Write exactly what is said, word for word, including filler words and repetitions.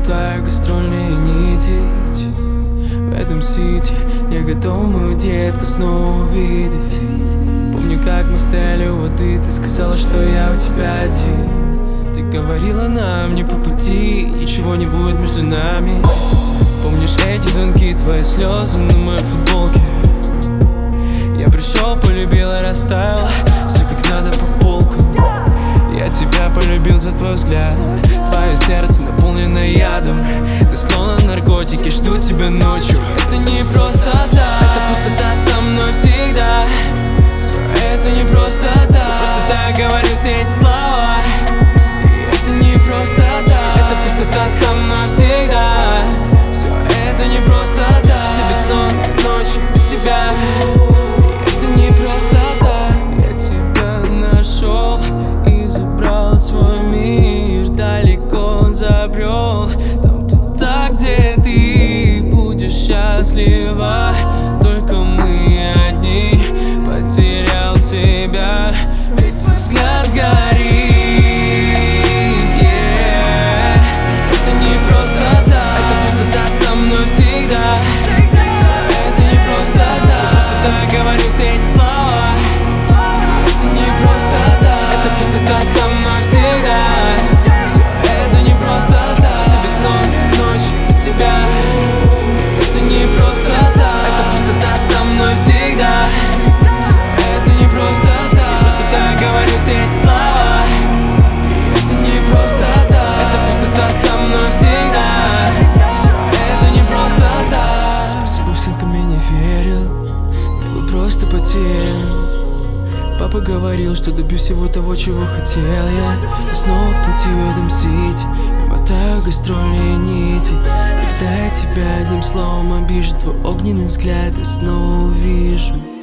мотаю гастрольные нити. В этом сити я готов мою детку снова увидеть. Помню, как мы стояли у воды, ты сказала, что я у тебя один. Ты говорила нам не по пути, ничего не будет между нами. Помнишь эти звонки, твои слезы на моей футболке? Я пришел, полюбил и растаял, все как надо по полку. Я тебя полюбил за твой взгляд, твое сердце наполнено ядом. Ты словно наркотики, жду тебя ночью. Это не просто так, это пустота со мной всегда. Все это не просто так, просто так говорю все эти слова. И это не просто так, это пустота со мной всегда. Все это не просто так, все бессонные ночи без тебя. И это не просто так. Я тебя нашел и забрал свой мир, далеко он забрел. Там туда, где ты будешь счастлива, только мы одни. Потерял себя, ведь твой взгляд горит. Yeah. Это не просто так, это пустота со мной всегда. Это не просто так, просто так говорю все эти слова. Это не просто так, это пустота со мной всегда. Это не просто так, все бессонные ночи без тебя. Это не просто так, это пустота со мной всегда. Это не просто так, просто так говорю все эти слова. Это не просто так, это пустота со мной всегда. Это не просто так. Спасибо всем, кто мне не верил, я был просто потерян. Папа говорил, что добьюсь всего того, чего хотел я. И снова в пути в этом сити я мотаю гастрольные нити. Когда я тебя одним словом обижу, твой огненный взгляд я снова увижу.